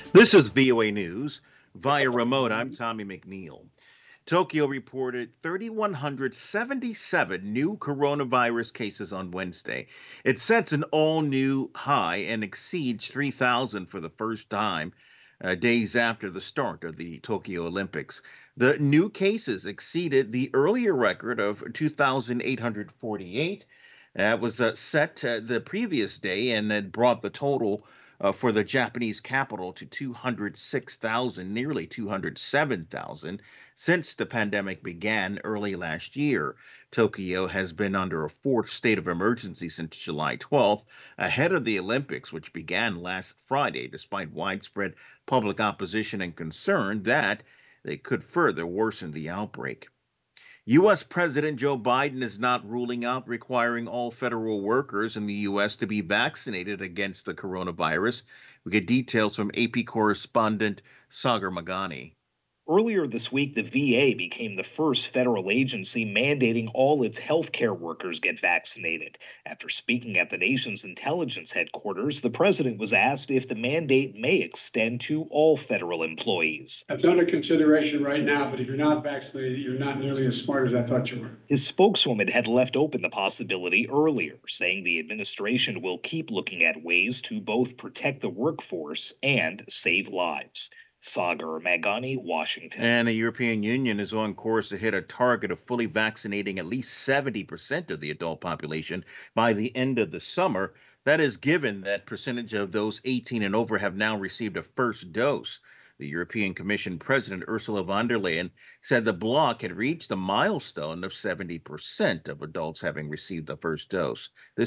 This is VOA News. Via remote, I'm Tommy McNeil. Tokyo reported 3,177 new coronavirus cases on Wednesday. It sets an all new high and exceeds 3,000 for the first time, days after the start of the Tokyo Olympics. The new cases exceeded the earlier record of 2,848. That was set the previous day and had brought the total for the Japanese capital to 206,000, nearly 207,000 since the pandemic began early last year. Tokyo has been under a fourth state of emergency since July 12th, ahead of the Olympics, which began last Friday, despite widespread public opposition and concern that they could further worsen the outbreak. U.S. President Joe Biden is not ruling out requiring all federal workers in the U.S. to be vaccinated against the coronavirus. We get details from AP correspondent Sagar Magani. Earlier this week, the VA became the first federal agency mandating all its healthcare workers get vaccinated. After speaking at the nation's intelligence headquarters, the president was asked if the mandate may extend to all federal employees. That's under consideration right now, but if you're not vaccinated, you're not nearly as smart as I thought you were. His spokeswoman had left open the possibility earlier, saying the administration will keep looking at ways to both protect the workforce and save lives. Sagar Magani, Washington. And the European Union is on course to hit a target of fully vaccinating at least 70% of the adult population by the end of the summer. That is given that percentage of those 18 and over have now received a first dose. The European Commission President Ursula von der Leyen said the bloc had reached the milestone of 70% of adults having received the first dose. This